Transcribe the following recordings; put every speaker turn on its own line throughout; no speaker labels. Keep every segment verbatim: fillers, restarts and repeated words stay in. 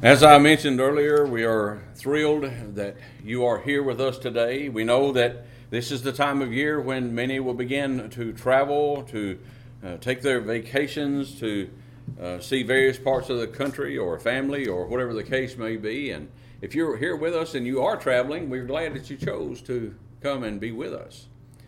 As I mentioned earlier, we are thrilled that you are here with us today. We know that this is the time of year when many will begin to travel, to uh, take their vacations, to uh, see various parts of the country or family or whatever the case may be. And if you're here with us and you are traveling, we're glad that you chose to come and be with us.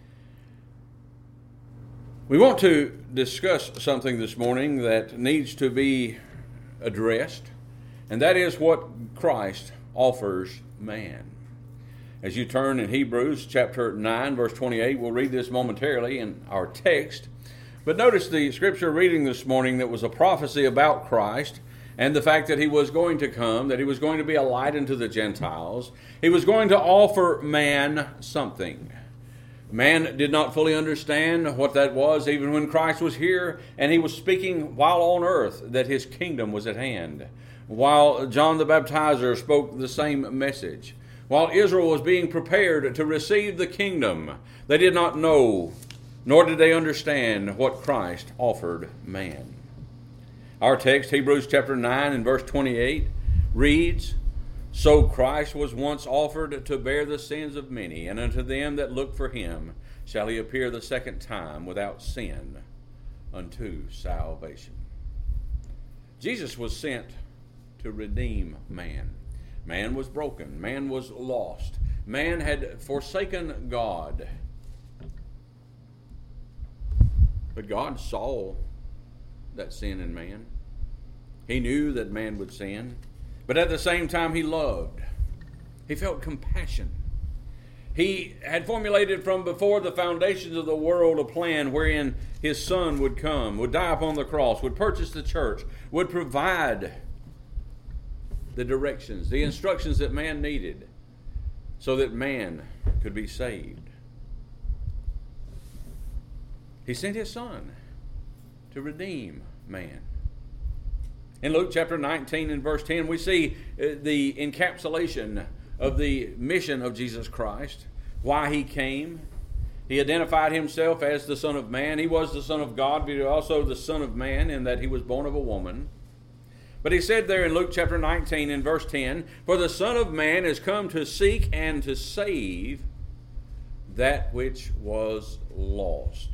We want to discuss something this morning that needs to be addressed. And that is what Christ offers man. As you turn in Hebrews chapter nine, verse twenty-eight, we'll read this momentarily in our text. But notice the scripture reading this morning that was a prophecy about Christ and the fact that he was going to come, that he was going to be a light unto the Gentiles. He was going to offer man something. Man did not fully understand what that was even when Christ was here and he was speaking while on earth that his kingdom was at hand. While John the Baptizer spoke the same message, while Israel was being prepared to receive the kingdom, they did not know, nor did they understand what Christ offered man. Our text, Hebrews chapter nine and verse twenty-eight, reads, "So Christ was once offered to bear the sins of many, and unto them that look for him shall he appear the second time without sin unto salvation." Jesus was sent to redeem man. Man was broken. Man was lost. Man had forsaken God. But God saw that sin in man. He knew that man would sin. But at the same time, he loved. He felt compassion. He had formulated from before the foundations of the world a plan wherein his son would come, would die upon the cross, would purchase the church, would provide the directions, the instructions that man needed so that man could be saved. He sent his son to redeem man. In Luke chapter nineteen and verse ten, we see the encapsulation of the mission of Jesus Christ, why he came. He identified himself as the Son of Man. He was the Son of God, but he was also the Son of Man in that he was born of a woman. But he said there in Luke chapter nineteen and verse ten, "For the Son of Man is come to seek and to save that which was lost."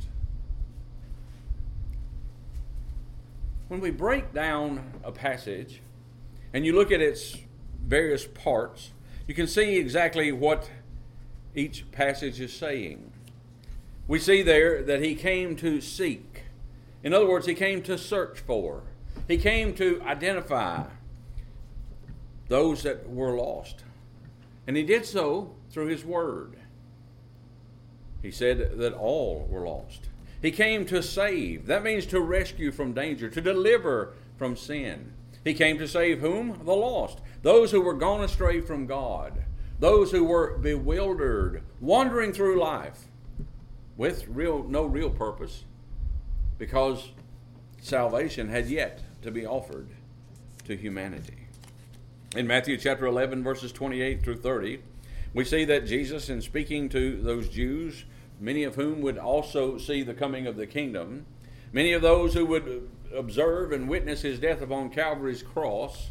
When we break down a passage and you look at its various parts, you can see exactly what each passage is saying. We see there that he came to seek. In other words, he came to search for. He came to identify those that were lost. And he did so through his word. He said that all were lost. He came to save. That means to rescue from danger, to deliver from sin. He came to save whom? The lost. Those who were gone astray from God. Those who were bewildered, wandering through life with real no real purpose, because salvation had yet to be offered to humanity. In Matthew chapter eleven, verses twenty-eight through thirty, we see that Jesus, in speaking to those Jews, many of whom would also see the coming of the kingdom, many of those who would observe and witness his death upon Calvary's cross,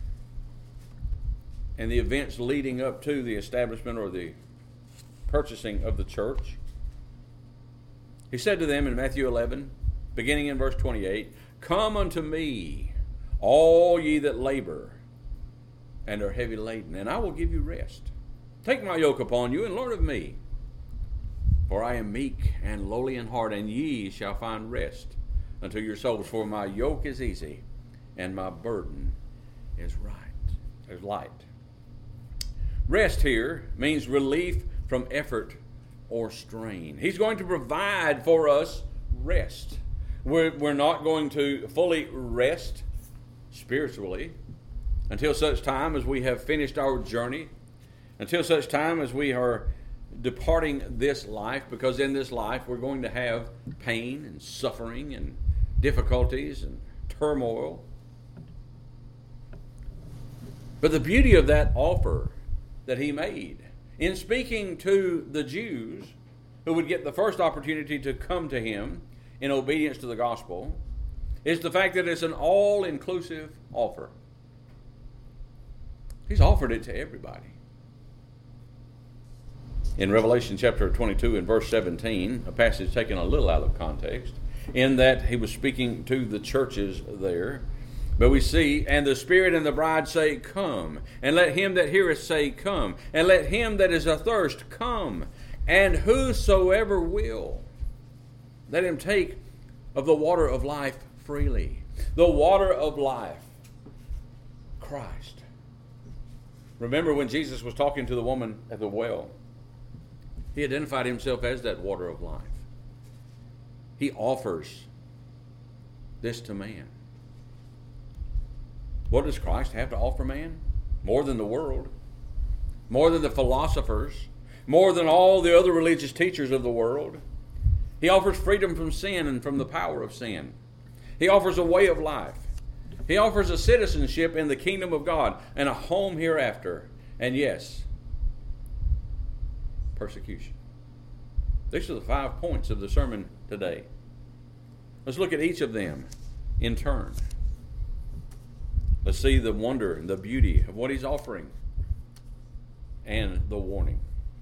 and the events leading up to the establishment or the purchasing of the church, he said to them in Matthew eleven, beginning in verse twenty-eight, "Come unto me, all ye that labor and are heavy laden, and I will give you rest. Take my yoke upon you and learn of me. For I am meek and lowly in heart, and ye shall find rest unto your souls. For my yoke is easy, and my burden is right, is light." Rest here means relief from effort or strain. He's going to provide for us rest. We're, we're not going to fully rest spiritually until such time as we have finished our journey, until such time as we are departing this life, because in this life we're going to have pain and suffering and difficulties and turmoil. But the beauty of that offer that he made in speaking to the Jews who would get the first opportunity to come to him in obedience to the gospel is the fact that it's an all-inclusive offer. He's offered it to everybody. In Revelation chapter twenty-two and verse seventeen, a passage taken a little out of context, in that he was speaking to the churches there. But we see, and the Spirit and the bride say, Come. And let him that heareth say, Come. And let him that is athirst come. And whosoever will, let him take of the water of life freely. The water of life, Christ. Remember when Jesus was talking to the woman at the well, he identified himself as that water of life. He offers this to man. What does Christ have to offer man? More than the world, more than the philosophers, more than all the other religious teachers of the world. He offers freedom from sin and from the power of sin. He offers a way of life. He offers a citizenship in the kingdom of God and a home hereafter. And yes, persecution. These are the five points of the sermon today. Let's look at each of them in turn. Let's see the wonder and the beauty of what he's offering and the warning.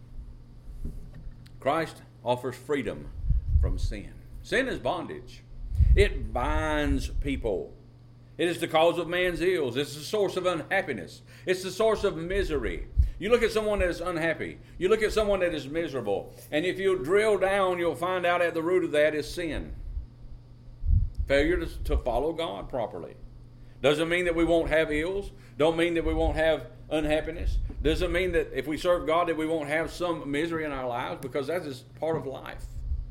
Christ offers freedom from sin. Sin is bondage. It binds people. It is the cause of man's ills. It's the source of unhappiness. It's the source of misery. You look at someone that is unhappy. You look at someone that is miserable. And if you drill down, you'll find out at the root of that is sin. Failure to, to follow God properly. Doesn't mean that we won't have ills. Don't mean that we won't have unhappiness. Doesn't mean that if we serve God that we won't have some misery in our lives, because that is part of life.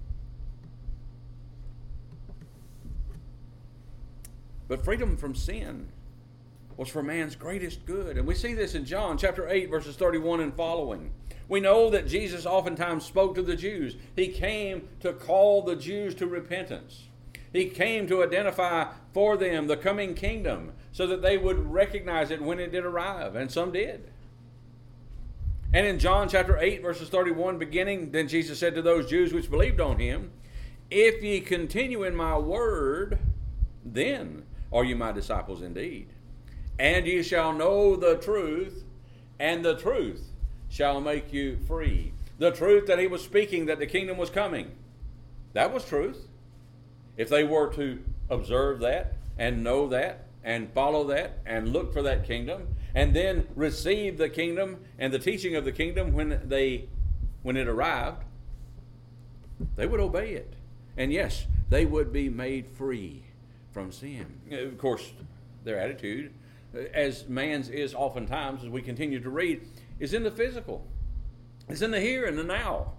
But freedom from sin was for man's greatest good. And we see this in John chapter eight, verses thirty-one and following. We know that Jesus oftentimes spoke to the Jews. He came to call the Jews to repentance. He came to identify for them the coming kingdom so that they would recognize it when it did arrive. And some did. And in John chapter eight, verses thirty-one, beginning, then Jesus said to those Jews which believed on him, If ye continue in my word, then are you my disciples indeed. And ye shall know the truth, and the truth shall make you free. The truth that he was speaking, that the kingdom was coming. That was truth. If they were to observe that and know that and follow that and look for that kingdom and then receive the kingdom and the teaching of the kingdom when they when it arrived, they would obey it. And yes, they would be made free from sin. Of course, their attitude, as man's is oftentimes, as we continue to read, is in the physical. It's in the here and the now.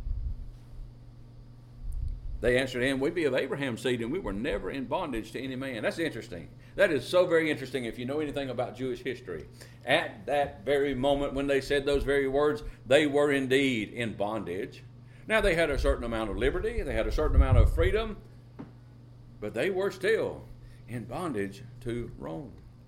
They answered him, We be of Abraham's seed, and we were never in bondage to any man. That's interesting. That is so very interesting if you know anything about Jewish history. At that very moment when they said those very words, they were indeed in bondage. Now they had a certain amount of liberty, they had a certain amount of freedom, but they were still in bondage to Rome.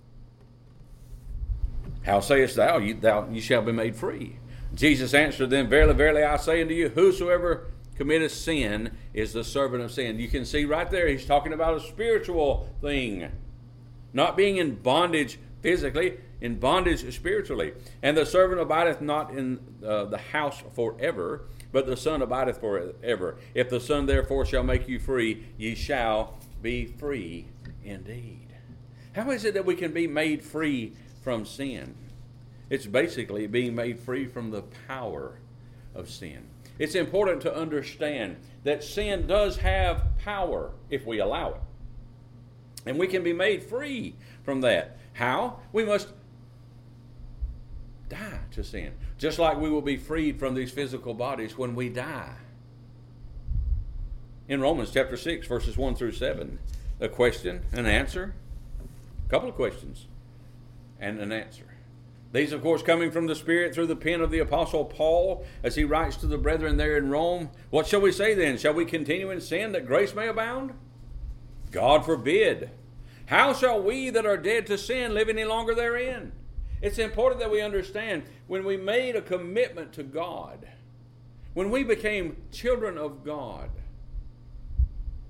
How sayest thou, you, thou, you shall be made free? Jesus answered them, Verily, verily, I say unto you, whosoever committeth sin is the servant of sin. You can see right there, he's talking about a spiritual thing. Not being in bondage physically, in bondage spiritually. And the servant abideth not in uh, the house forever, but the Son abideth forever. If the Son therefore shall make you free, ye shall be free indeed. How is it that we can be made free from sin? It's basically being made free from the power of sin. It's important to understand that sin does have power if we allow it. And we can be made free from that. How? We must die to sin. Just like we will be freed from these physical bodies when we die. In Romans chapter six, verses one through seven, a question, an answer, a couple of questions, and an answer. These, of course, coming from the Spirit through the pen of the Apostle Paul, as he writes to the brethren there in Rome. What shall we say then? Shall we continue in sin that grace may abound? God forbid. How shall we that are dead to sin live any longer therein? It's important that we understand when we made a commitment to God, when we became children of God,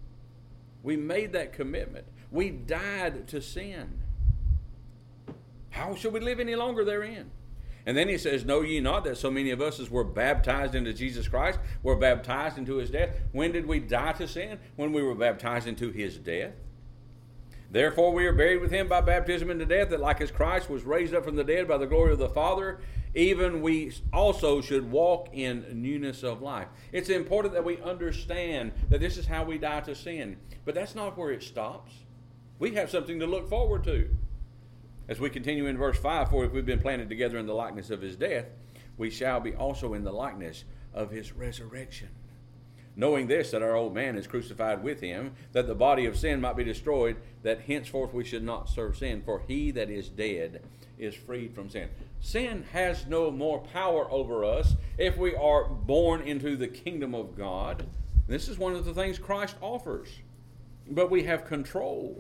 we made that commitment. We died to sin. How should we live any longer therein? And then he says, know ye not that so many of us as were baptized into Jesus Christ were baptized into his death? When did we die to sin? When we were baptized into his death. Therefore we are buried with him by baptism into death, that like as Christ was raised up from the dead by the glory of the Father, even we also should walk in newness of life. It's important that we understand that this is how we die to sin. But that's not where it stops. We have something to look forward to. As we continue in verse five, for if we've been planted together in the likeness of his death, we shall be also in the likeness of his resurrection. Knowing this, that our old man is crucified with him, that the body of sin might be destroyed, that henceforth we should not serve sin. For he that is dead is freed from sin. Sin has no more power over us if we are born into the kingdom of God. This is one of the things Christ offers. But we have control,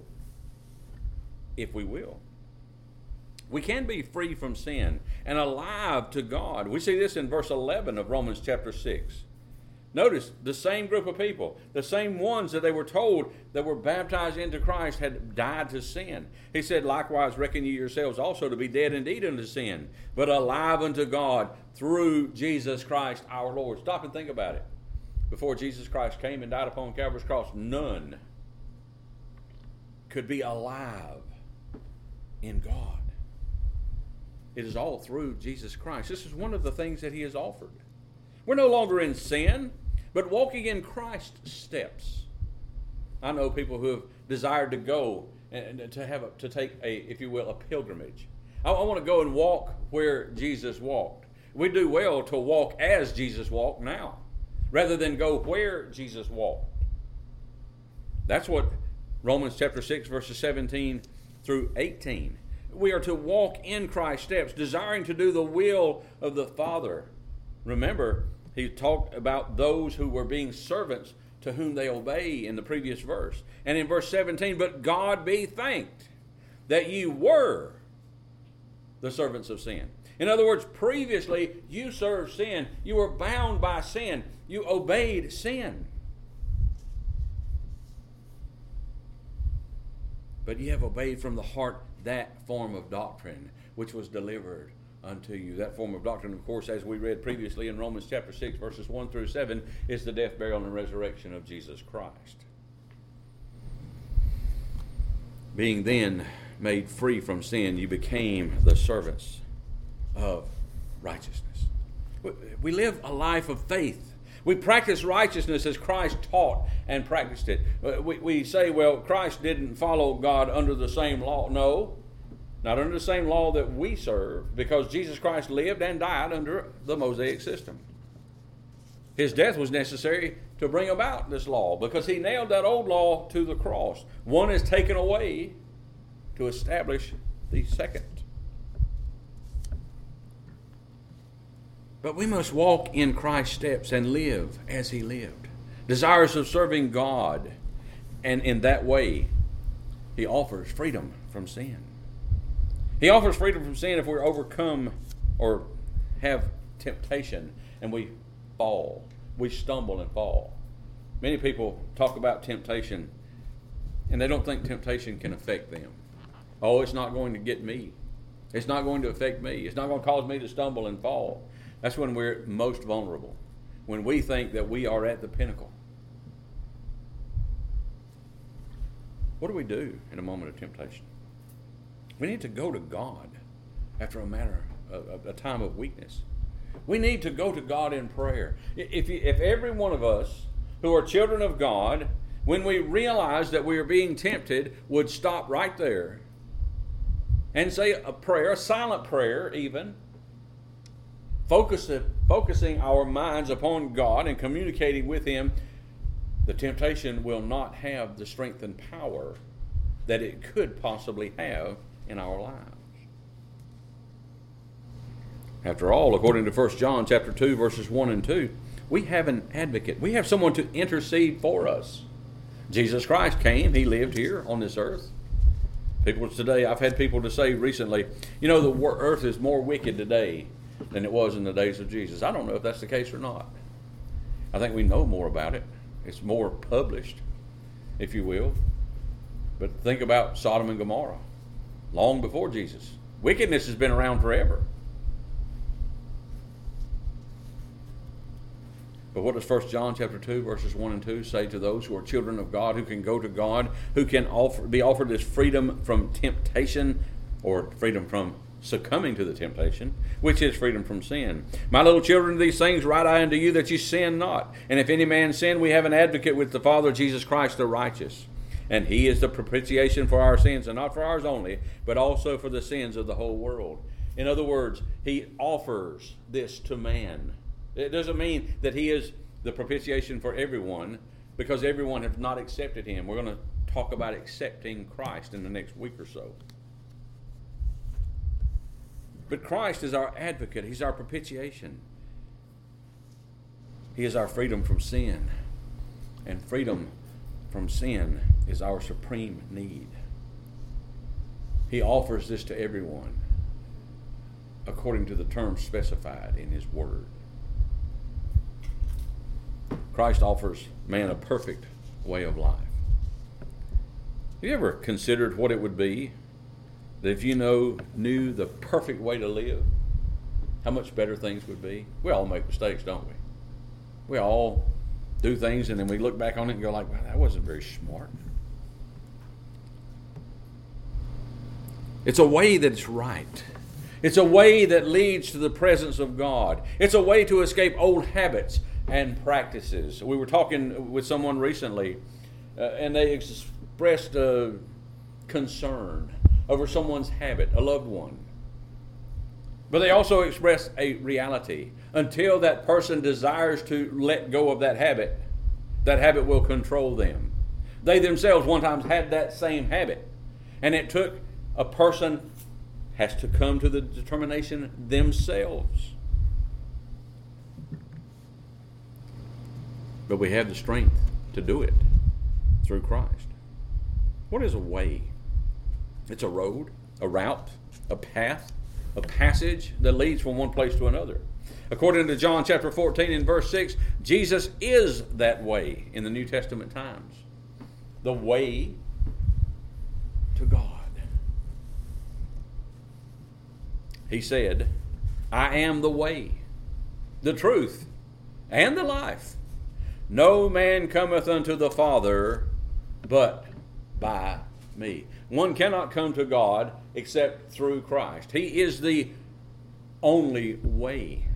if we will. We can be free from sin and alive to God. We see this in verse eleven of Romans chapter six. Notice the same group of people, the same ones that they were told that were baptized into Christ had died to sin. He said, likewise reckon ye yourselves also to be dead indeed unto sin, but alive unto God through Jesus Christ our Lord. Stop and think about it. Before Jesus Christ came and died upon Calvary's cross, none could be alive in God. It is all through Jesus Christ. This is one of the things that he has offered. We're no longer in sin, but walking in Christ's steps. I know people who have desired to go and to have a, to take a, if you will, a pilgrimage. I, I want to go and walk where Jesus walked. We do well to walk as Jesus walked now, rather than go where Jesus walked. That's what Romans chapter six, verses seventeen through eighteen. We are to walk in Christ's steps, desiring to do the will of the Father. Remember, he talked about those who were being servants to whom they obey in the previous verse. And in verse seventeen, but God be thanked that ye were the servants of sin. In other words, previously you served sin. You were bound by sin. You obeyed sin. But ye have obeyed from the heart that form of doctrine which was delivered unto you. That form of doctrine, of course, as we read previously in Romans chapter six, verses one through seven, is the death, burial, and resurrection of Jesus Christ. Being then made free from sin, you became the servants of righteousness. We live a life of faith. We practice righteousness as Christ taught and practiced it. We, we say, well, Christ didn't follow God under the same law. No, not under the same law that we serve, because Jesus Christ lived and died under the Mosaic system. His death was necessary to bring about this law, because he nailed that old law to the cross. One is taken away to establish the second. But we must walk in Christ's steps and live as he lived, desirous of serving God. And in that way, he offers freedom from sin. He offers freedom from sin if we're overcome or have temptation and we fall. We stumble and fall. Many people talk about temptation and they don't think temptation can affect them. Oh, it's not going to get me. It's not going to affect me. It's not going to cause me to stumble and fall. That's when we're most vulnerable, when we think that we are at the pinnacle. What do we do in a moment of temptation? We need to go to God after a matter of a time of weakness. We need to go to God in prayer. If, you, if every one of us who are children of God, when we realize that we are being tempted, would stop right there and say a prayer, a silent prayer even, Focus, focusing our minds upon God and communicating with him, the temptation will not have the strength and power that it could possibly have in our lives. After all, according to First John chapter two, verses one and two, we have an advocate. We have someone to intercede for us. Jesus Christ came. He lived here on this earth. People today, I've had people to say recently, you know, the earth is more wicked today than it was in the days of Jesus. I don't know if that's the case or not. I think we know more about it. It's more published, if you will. But think about Sodom and Gomorrah. Long before Jesus, Wickedness has been around forever. But what does First John chapter two, verses one and two say to those who are children of God, who can go to God, who can offer, be offered this freedom from temptation, or freedom from succumbing to the temptation, which is freedom from sin? My little children, these things write I unto you, that you sin not. And if any man sin, we have an advocate with the Father, Jesus Christ the righteous. And he is the propitiation for our sins, and not for ours only, but also for the sins of the whole world. In other words, he offers this to man. It doesn't mean that he is the propitiation for everyone, because everyone has not accepted him. We're going to talk about accepting Christ in the next week or so. But Christ is our advocate. He's our propitiation. He is our freedom from sin. And freedom from sin is our supreme need. He offers this to everyone according to the terms specified in his word. Christ offers man a perfect way of life. Have you ever considered what it would be that if you know knew the perfect way to live, how much better things would be? We all make mistakes, don't we? We all do things and then we look back on it and go like, wow, that wasn't very smart. It's a way that's right. It's a way that leads to the presence of God. It's a way to escape old habits and practices. We were talking with someone recently, uh, and they expressed uh, concern over someone's habit, a loved one. But they also expressed a reality. Until that person desires to let go of that habit, that habit will control them. They themselves one time had that same habit, and it took a person has to come to the determination themselves. But we have the strength to do it through Christ. What is a way? It's a road, a route, a path, a passage that leads from one place to another. According to John chapter fourteen and verse six, Jesus is that way in the New Testament times. The way to God. He said, I am the way, the truth, and the life. No man cometh unto the Father but by me. One cannot come to God except through Christ. He is the only way.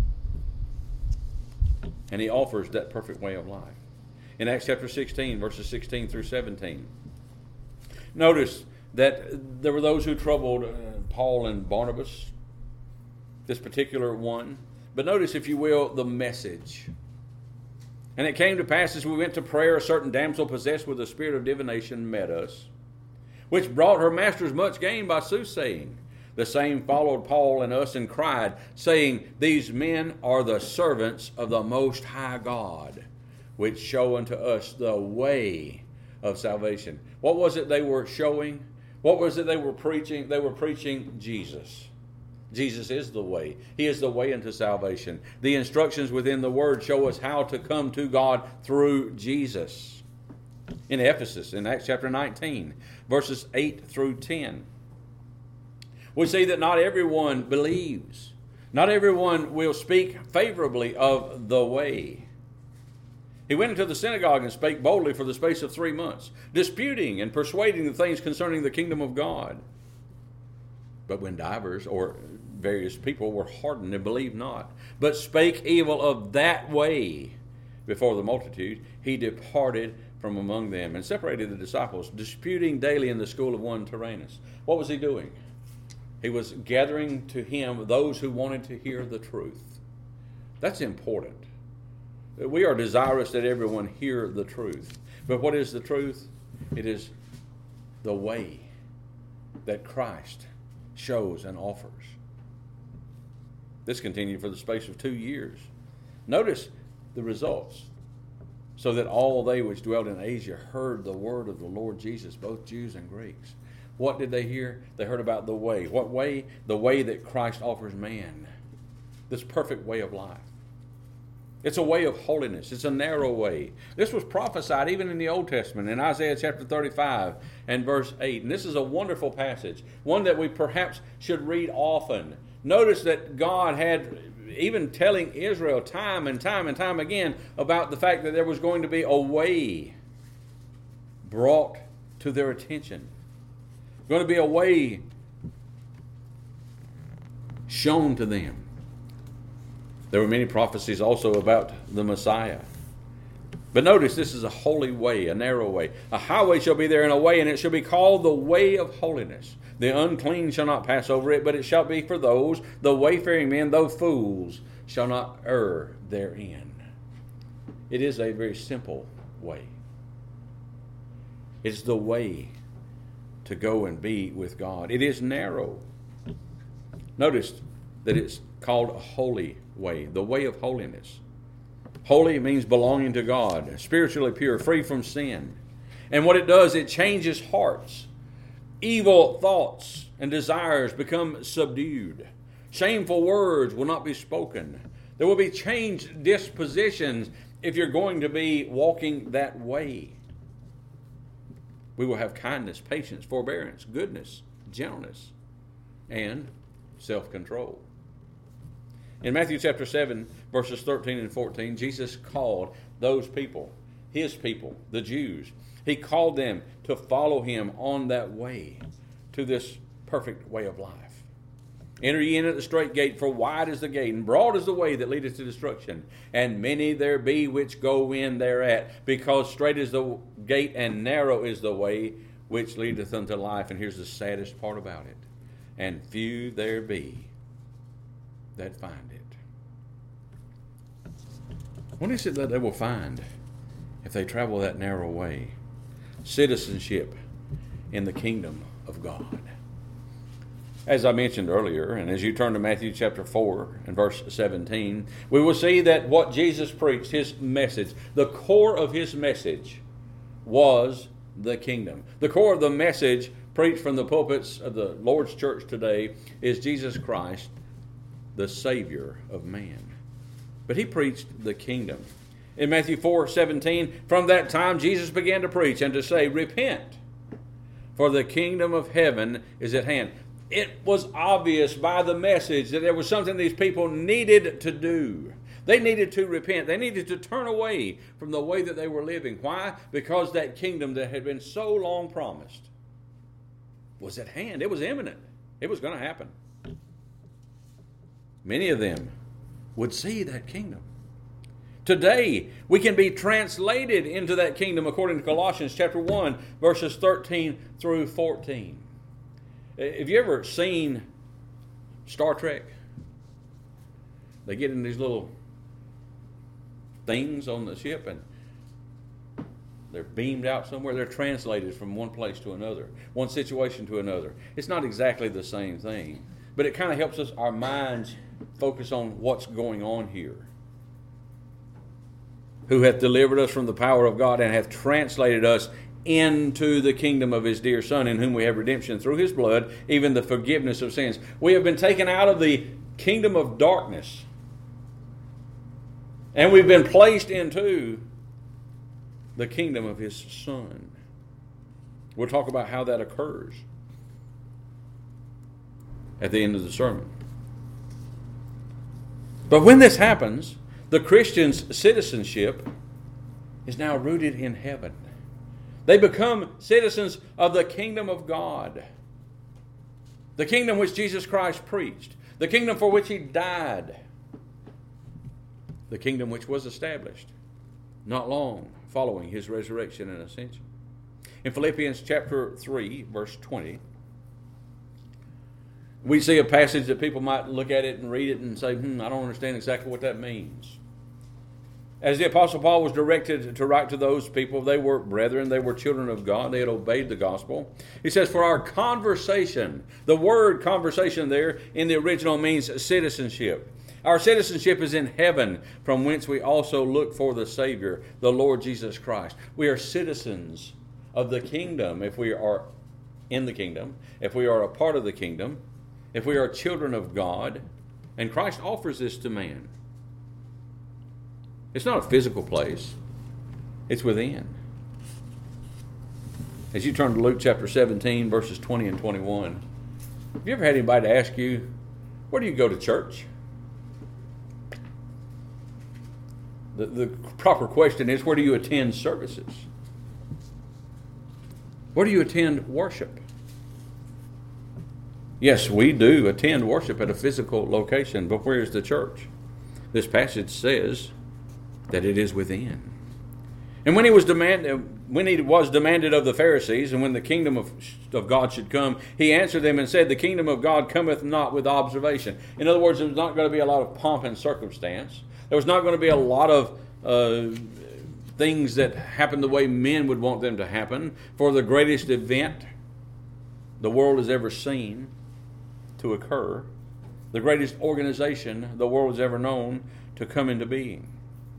And he offers that perfect way of life. In Acts chapter sixteen, verses sixteen through seventeen. Notice that there were those who troubled uh, Paul and Barnabas, this particular one. But notice, if you will, the message. And it came to pass as we went to prayer, a certain damsel possessed with the spirit of divination met us, which brought her masters much gain by soothsaying. The same followed Paul and us and cried, saying, These men are the servants of the Most High God, which show unto us the way of salvation. What was it they were showing? What was it they were preaching? They were preaching Jesus. Jesus is the way. He is the way into salvation. The instructions within the Word show us how to come to God through Jesus. In Ephesus, in Acts chapter nineteen, verses eight through ten, we see that not everyone believes. Not everyone will speak favorably of the way. He went into the synagogue and spake boldly for the space of three months, disputing and persuading the things concerning the kingdom of God. But when divers or various people were hardened and believed not, but spake evil of that way before the multitude, he departed from among them and separated the disciples, disputing daily in the school of one Tyrannus. What was he doing? He was gathering to him those who wanted to hear the truth. That's important. We are desirous that everyone hear the truth. But what is the truth? It is the way that Christ shows and offers. This continued for the space of two years. Notice the results. So that all they which dwelt in Asia heard the word of the Lord Jesus, both Jews and Greeks. What did they hear? They heard about the way. What way? The way that Christ offers man. This perfect way of life. It's a way of holiness. It's a narrow way. This was prophesied even in the Old Testament, in Isaiah chapter thirty-five and verse eight. And this is a wonderful passage, one that we perhaps should read often. Notice that God had even telling Israel time and time and time again about the fact that there was going to be a way brought to their attention. Going to be a way shown to them. There were many prophecies also about the Messiah. But notice, this is a holy way, a narrow way. A highway shall be there in a way, and it shall be called the way of holiness. The unclean shall not pass over it, but it shall be for those, the wayfaring men, though fools, shall not err therein. It is a very simple way. It's the way to go and be with God. It is narrow. Notice that it's called a holy way, the way of holiness. Holy means belonging to God, spiritually pure, free from sin. And what it does, it changes hearts. Evil thoughts and desires become subdued. Shameful words will not be spoken. There will be changed dispositions if you're going to be walking that way. We will have kindness, patience, forbearance, goodness, gentleness, and self-control. In Matthew chapter seven, verses thirteen and fourteen, Jesus called those people, his people, the Jews. He called them to follow him on that way to this perfect way of life. Enter ye in at the straight gate, for wide is the gate, and broad is the way that leadeth to destruction. And many there be which go in thereat, because straight is the gate, and narrow is the way which leadeth unto life. And here's the saddest part about it. And few there be that find it. What is it that they will find if they travel that narrow way? Citizenship in the kingdom of God. As I mentioned earlier, and as you turn to Matthew chapter four and verse seventeen, we will see that what Jesus preached, his message, the core of his message was the kingdom. The core of the message preached from the pulpits of the Lord's church today is Jesus Christ, the Savior of man. But he preached the kingdom. In Matthew four seventeen, from that time Jesus began to preach and to say, repent, for the kingdom of heaven is at hand. It was obvious by the message that there was something these people needed to do. They needed to repent. They needed to turn away from the way that they were living. Why? Because that kingdom that had been so long promised was at hand. It was imminent. It was going to happen. Many of them would see that kingdom. Today, we can be translated into that kingdom according to Colossians chapter one, verses thirteen through fourteen. Have you ever seen Star Trek? They get in these little things on the ship and they're beamed out somewhere. They're translated from one place to another, one situation to another. It's not exactly the same thing, but it kind of helps us, our minds, focus on what's going on here. Who hath delivered us from the power of God and hath translated us into the kingdom of his dear Son, in whom we have redemption through his blood, even the forgiveness of sins. We have been taken out of the kingdom of darkness, and we've been placed into the kingdom of his Son. We'll talk about how that occurs at the end of the sermon. But when this happens, the Christian's citizenship is now rooted in heaven. They become citizens of the kingdom of God. The kingdom which Jesus Christ preached. The kingdom for which he died. The kingdom which was established not long following his resurrection and ascension. In Philippians chapter three, verse twenty, we see a passage that people might look at it and read it and say, hmm, I don't understand exactly what that means. As the Apostle Paul was directed to write to those people, they were brethren, they were children of God, they had obeyed the gospel. He says, for our conversation, the word conversation there in the original means citizenship. Our citizenship is in heaven, from whence we also look for the Savior, the Lord Jesus Christ. We are citizens of the kingdom if we are in the kingdom, if we are a part of the kingdom, if we are children of God, and Christ offers this to man. It's not a physical place. It's within. As you turn to Luke chapter seventeen, verses twenty and twenty-one, have you ever had anybody ask you, where do you go to church? The, the proper question is, where do you attend services? Where do you attend worship? Yes, we do attend worship at a physical location, but where is the church? This passage says that it is within. And when he was demanded, when he was demanded of the Pharisees, and when the kingdom of, of God should come, he answered them and said, the kingdom of God cometh not with observation. In other words, there's not going to be a lot of pomp and circumstance. There was not going to be a lot of uh, things that happen the way men would want them to happen for the greatest event the world has ever seen to occur, the greatest organization the world has ever known to come into being.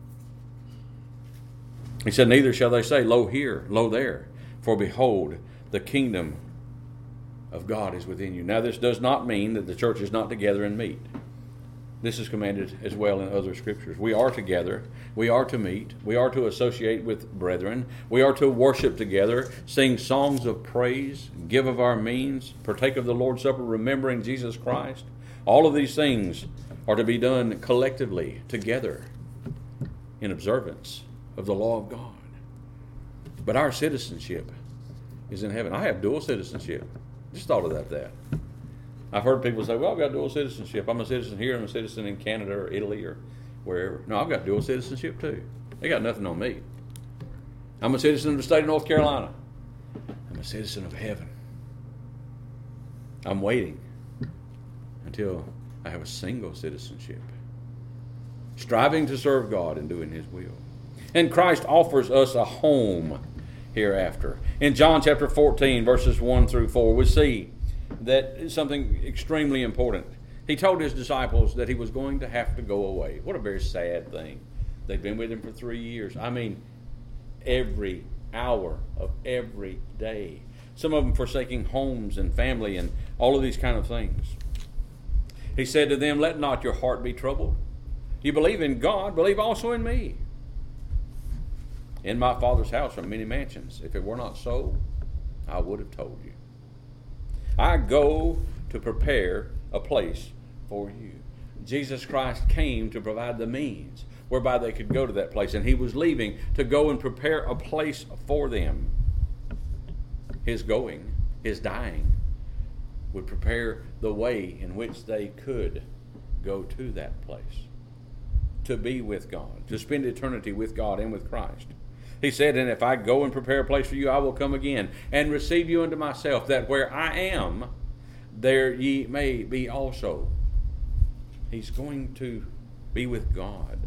He said, neither shall they say, lo here, lo there, for behold, the kingdom of God is within you. Now, this does not mean that the church is not together and meet. This is commanded as well in other scriptures. We are together. We are to meet. We are to associate with brethren. We are to worship together, sing songs of praise, give of our means, partake of the Lord's Supper, remembering Jesus Christ. All of these things are to be done collectively, together, in observance of the law of God. But our citizenship is in heaven. I have dual citizenship. Just thought about that. I've heard people say, well, I've got dual citizenship. I'm a citizen here, I'm a citizen in Canada or Italy or wherever. No, I've got dual citizenship too. They got nothing on me. I'm a citizen of the state of North Carolina. I'm a citizen of heaven. I'm waiting until I have a single citizenship, striving to serve God and doing His will. And Christ offers us a home hereafter. In John chapter fourteen, verses one through four, we see that is something extremely important. He told his disciples that he was going to have to go away. What a very sad thing. They'd been with him for three years. I mean, every hour of every day. Some of them forsaking homes and family and all of these kind of things. He said to them, let not your heart be troubled. You believe in God, believe also in me. In my Father's house are many mansions. If it were not so, I would have told you. I go to prepare a place for you. Jesus Christ came to provide the means whereby they could go to that place, and he was leaving to go and prepare a place for them. His going, his dying, would prepare the way in which they could go to that place, to be with God, to spend eternity with God and with Christ. He said, and if I go and prepare a place for you, I will come again and receive you unto myself, that where I am, there ye may be also. He's going to be with God.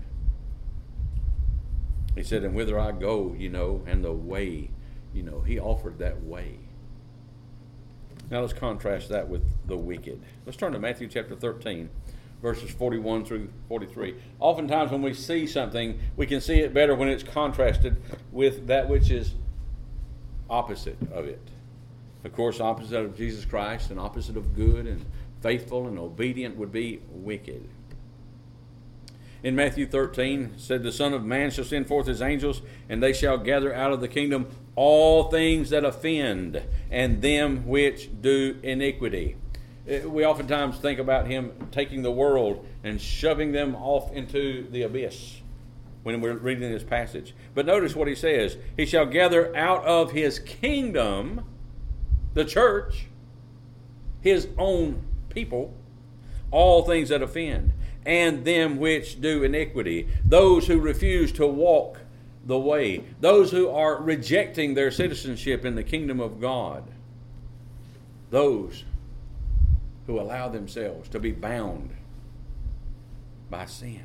He said, and whither I go, you know, and the way, you know, he offered that way. Now let's contrast that with the wicked. Let's turn to Matthew chapter thirteen. Verses forty-one through forty-three. Oftentimes when we see something, we can see it better when it's contrasted with that which is opposite of it. Of course, opposite of Jesus Christ and opposite of good and faithful and obedient would be wicked. In Matthew thirteen, it said, the Son of Man shall send forth his angels, and they shall gather out of the kingdom all things that offend, and them which do iniquity. We oftentimes think about him taking the world and shoving them off into the abyss when we're reading this passage. But notice what he says. He shall gather out of his kingdom, the church, his own people, all things that offend, and them which do iniquity, those who refuse to walk the way, those who are rejecting their citizenship in the kingdom of God, those who allow themselves to be bound by sin,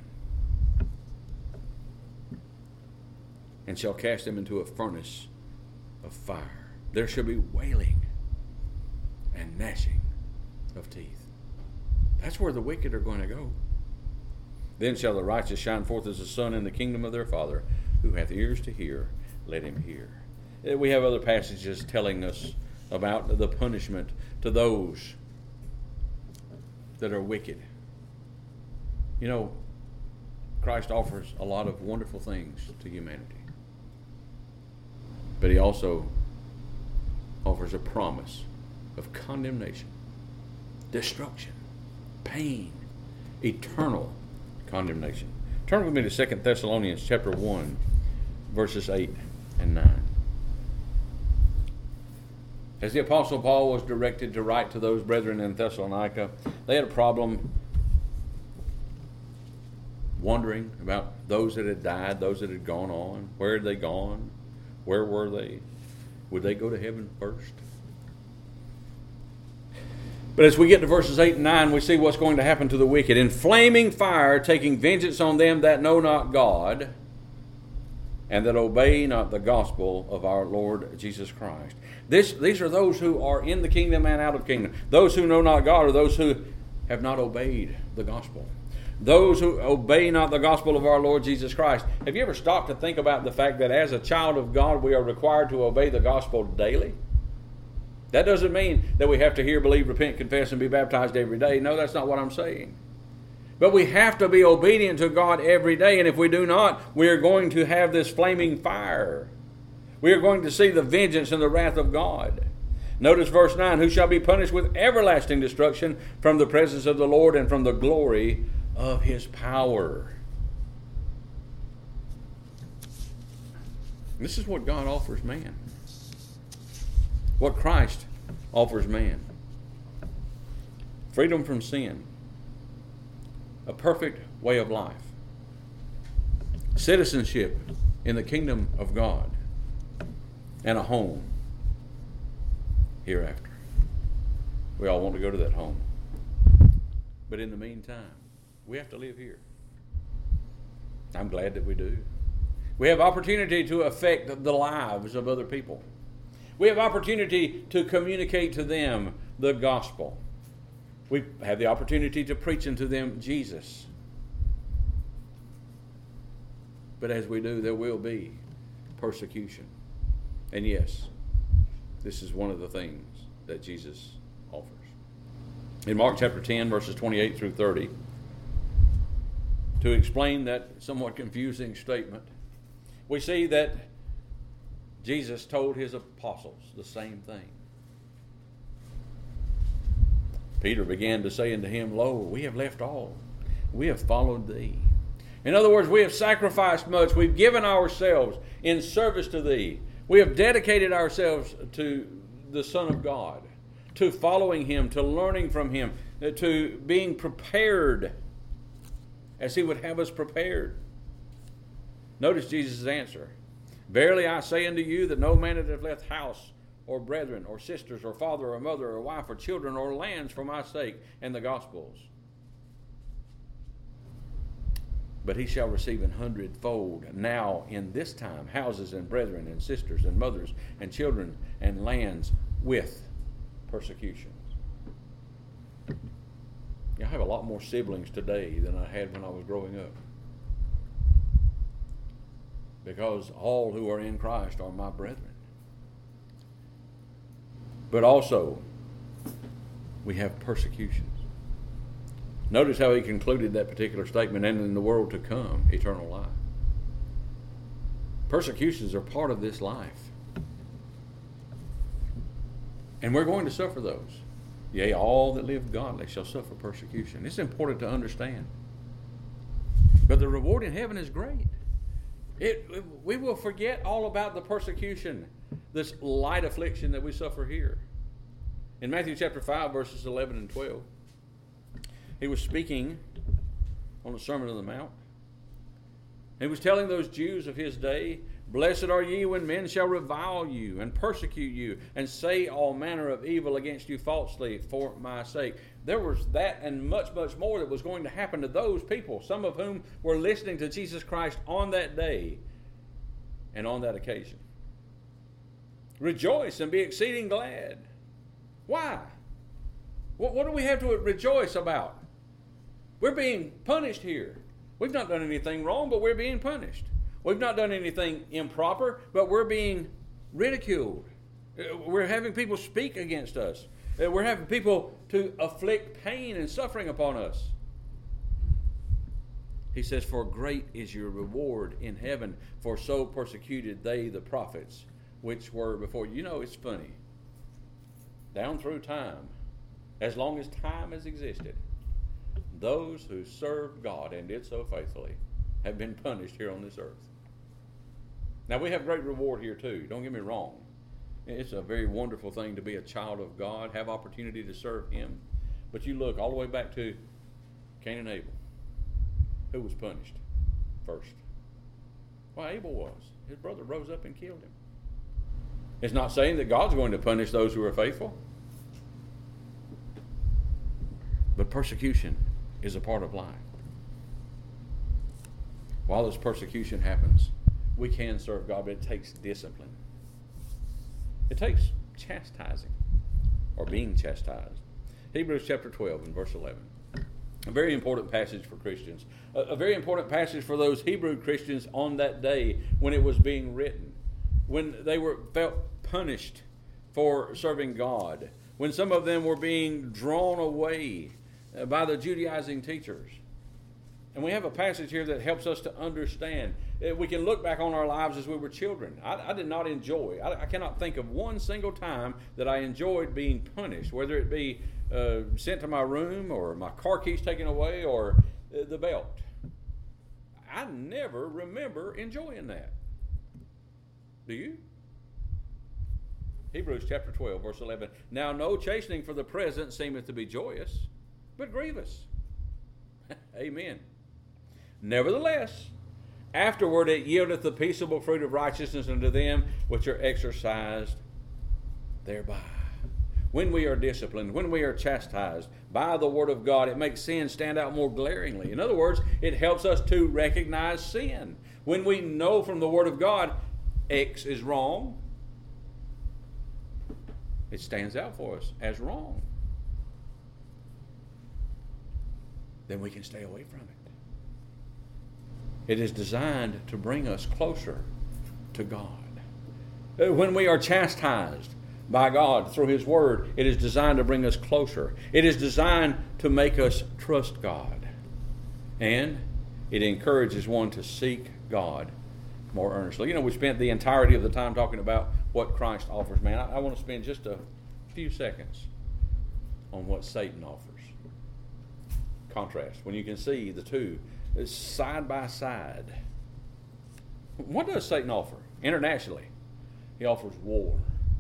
and shall cast them into a furnace of fire. There shall be wailing and gnashing of teeth. That's where the wicked are going to go. Then shall the righteous shine forth as the sun in the kingdom of their Father. Who hath ears to hear, let him hear. We have other passages telling us about the punishment to those that are wicked. You know, Christ offers a lot of wonderful things to humanity. But he also offers a promise of condemnation, destruction, pain, eternal condemnation. Turn with me to Second Thessalonians chapter one, verses eight and nine. As the Apostle Paul was directed to write to those brethren in Thessalonica, they had a problem wondering about those that had died, those that had gone on. Where had they gone? Where were they? Would they go to heaven first? But as we get to verses eight and nine, we see what's going to happen to the wicked. In flaming fire, taking vengeance on them that know not God, and that obey not the gospel of our Lord Jesus Christ. This, these are those who are in the kingdom and out of kingdom. Those who know not God are those who have not obeyed the gospel. Those who obey not the gospel of our Lord Jesus Christ. Have you ever stopped to think about the fact that as a child of God, we are required to obey the gospel daily? That doesn't mean that we have to hear, believe, repent, confess, and be baptized every day. No, that's not what I'm saying. But we have to be obedient to God every day, and if we do not, we are going to have this flaming fire. We are going to see the vengeance and the wrath of God. Notice verse nine, who shall be punished with everlasting destruction from the presence of the Lord and from the glory of his power. This is what God offers man. What Christ offers man. Freedom from sin. A perfect way of life. Citizenship in the kingdom of God. And a home hereafter. We all want to go to that home. But in the meantime, we have to live here. I'm glad that we do. We have opportunity to affect the lives of other people. We have opportunity to communicate to them the gospel. We have the opportunity to preach unto them Jesus. But as we do, there will be persecution. And yes, this is one of the things that Jesus offers. In Mark chapter ten, verses twenty-eight through thirty, to explain that somewhat confusing statement, we see that Jesus told his apostles the same thing. Peter began to say unto him, Lo, we have left all. We have followed thee. In other words, we have sacrificed much. We've given ourselves in service to thee. We have dedicated ourselves to the Son of God, to following him, to learning from him, to being prepared as he would have us prepared. Notice Jesus' answer. Verily I say unto you that no man that hath left house or brethren or sisters or father or mother or wife or children or lands for my sake and the gospel's, but he shall receive an hundredfold now in this time houses and brethren and sisters and mothers and children and lands with persecutions. I have a lot more siblings today than I had when I was growing up. Because all who are in Christ are my brethren. But also, we have persecutions. Notice how he concluded that particular statement, and in the world to come, eternal life. Persecutions are part of this life. And we're going to suffer those. Yea, all that live godly shall suffer persecution. It's important to understand. But the reward in heaven is great. It, we will forget all about the persecution, this light affliction that we suffer here. In Matthew chapter five, verses eleven and twelve, he was speaking on the Sermon on the Mount. He was telling those Jews of his day, Blessed are ye when men shall revile you and persecute you and say all manner of evil against you falsely for my sake. There was that and much, much more that was going to happen to those people, some of whom were listening to Jesus Christ on that day and on that occasion. Rejoice and be exceeding glad. Why? What, what do we have to rejoice about? We're being punished here. We've not done anything wrong, but we're being punished. We've not done anything improper, but we're being ridiculed. We're having people speak against us. We're having people to afflict pain and suffering upon us. He says, for great is your reward in heaven, for so persecuted they the prophets which were before you. You know, it's funny. Down through time, as long as time has existed, those who served God and did so faithfully have been punished here on this earth. Now, we have great reward here too. Don't get me wrong. It's a very wonderful thing to be a child of God, have opportunity to serve Him. But you look all the way back to Cain and Abel. Who was punished first? Well, Abel was. His brother rose up and killed him. It's not saying that God's going to punish those who are faithful. But persecution is a part of life. While this persecution happens, we can serve God, but it takes discipline. It takes chastising, or being chastised. Hebrews chapter twelve and verse eleven. A very important passage for Christians. A, a very important passage for those Hebrew Christians on that day when it was being written. When they were felt punished for serving God. When some of them were being drawn away by the Judaizing teachers. And we have a passage here that helps us to understand. We can look back on our lives as we were children. I, I did not enjoy. I, I cannot think of one single time that I enjoyed being punished, whether it be uh, sent to my room or my car keys taken away or uh, the belt. I never remember enjoying that. Do you? Hebrews chapter twelve, verse eleven. Now no chastening for the present seemeth to be joyous, but grievous. Amen. Nevertheless, afterward it yieldeth the peaceable fruit of righteousness unto them which are exercised thereby. When we are disciplined, when we are chastised by the Word of God, it makes sin stand out more glaringly. In other words, it helps us to recognize sin. When we know from the Word of God, X is wrong, it stands out for us as wrong. Then we can stay away from it. It is designed to bring us closer to God. When we are chastised by God through His Word, it is designed to bring us closer. It is designed to make us trust God. And it encourages one to seek God more earnestly. You know, we spent the entirety of the time talking about what Christ offers man. I, I want to spend just a few seconds on what Satan offers. Contrast, when you can see the two side by side. What does Satan offer? Internationally, he offers war.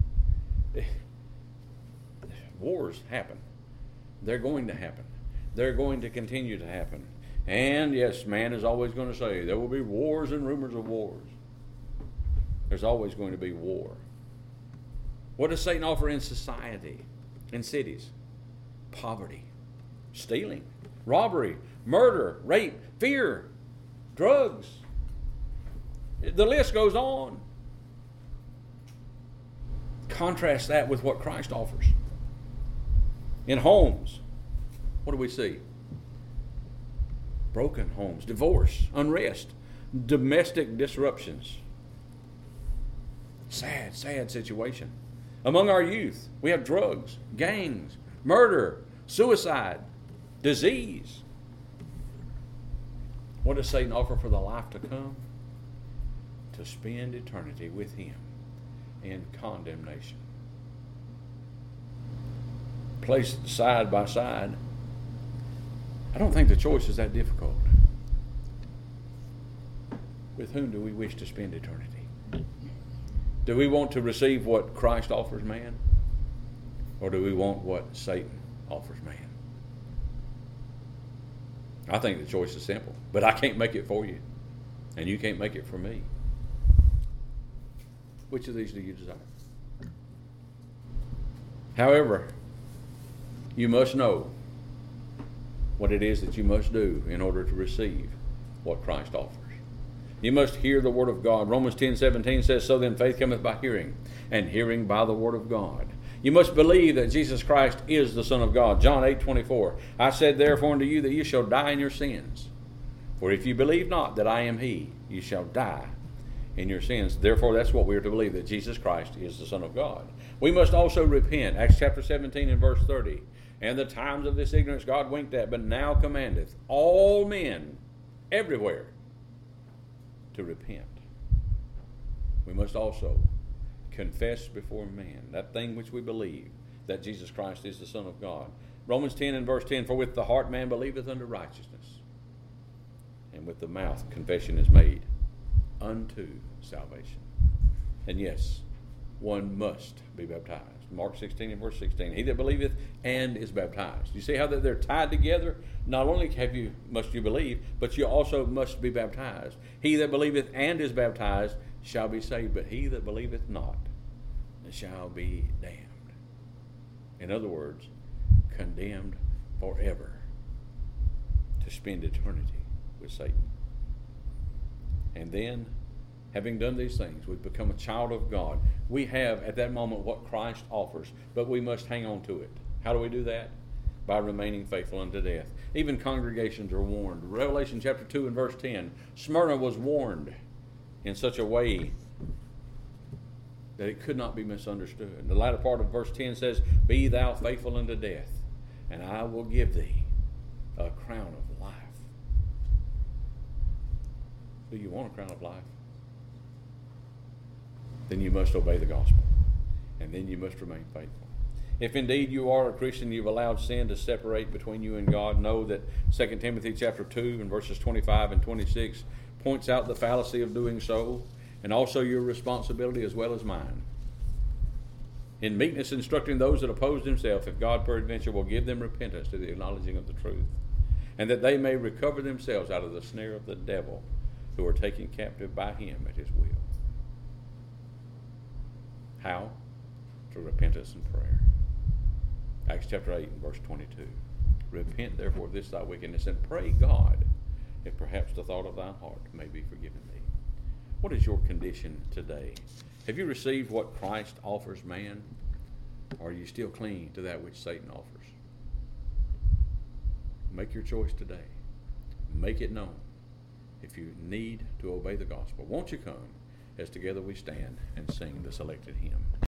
Wars happen. They're going to happen. They're going to continue to happen. And yes, man is always going to say there will be wars and rumors of wars. There's always going to be war. What does Satan offer in society, in cities? Poverty, stealing, robbery, murder, rape, fear, drugs. The list goes on. Contrast that with what Christ offers. In homes, what do we see? Broken homes, divorce, unrest, domestic disruptions. Sad, sad situation. Among our youth, we have drugs, gangs, murder, suicide, disease. What does Satan offer for the life to come? To spend eternity with Him in condemnation. Placed side by side, I don't think the choice is that difficult. With whom do we wish to spend eternity? Do we want to receive what Christ offers man? Or do we want what Satan offers man? I think the choice is simple, but I can't make it for you, and you can't make it for me. Which of these do you desire? However, you must know what it is that you must do in order to receive what Christ offers. You must hear the Word of God. Romans ten seventeen says, so then faith cometh by hearing, and hearing by the Word of God. You must believe that Jesus Christ is the Son of God. John eight twenty-four, I said therefore unto you that you shall die in your sins. For if you believe not that I am He, you shall die in your sins. Therefore, that's what we are to believe, that Jesus Christ is the Son of God. We must also repent. Acts chapter seventeen and verse thirty. And the times of this ignorance God winked at, but now commandeth all men everywhere to repent. We must also confess before men that thing which we believe, that Jesus Christ is the Son of God. Romans ten and verse ten, for with the heart man believeth unto righteousness, and with the mouth confession is made unto salvation. And yes, one must be baptized. Mark sixteen and verse sixteen, he that believeth and is baptized. You see how that they're tied together? Not only have you must you believe, but you also must be baptized. He that believeth and is baptized shall be saved, but he that believeth not shall be damned. In other words, condemned forever to spend eternity with Satan. And then, having done these things, we've become a child of God. We have at that moment what Christ offers, but we must hang on to it. How do we do that? By remaining faithful unto death. Even congregations are warned. Revelation chapter two and verse ten, Smyrna was warned in such a way that it could not be misunderstood. The latter part of verse ten says, be thou faithful unto death, and I will give thee a crown of life. Do you want a crown of life? Then you must obey the gospel, and then you must remain faithful. If indeed you are a Christian, you've allowed sin to separate between you and God, know that Second Timothy chapter two and verses twenty-five and twenty-six points out the fallacy of doing so, and also your responsibility as well as mine. In meekness instructing those that oppose themselves, if God peradventure will give them repentance to the acknowledging of the truth, and that they may recover themselves out of the snare of the devil, who are taken captive by him at his will. How? Through repentance and prayer. Acts chapter eight and verse twenty-two. Repent therefore of this thy wickedness, and pray God, if perhaps the thought of thine heart may be forgiven thee. What is your condition today? Have you received what Christ offers man? Or are you still clinging to that which Satan offers? Make your choice today. Make it known. If you need to obey the gospel, won't you come as together we stand and sing the selected hymn?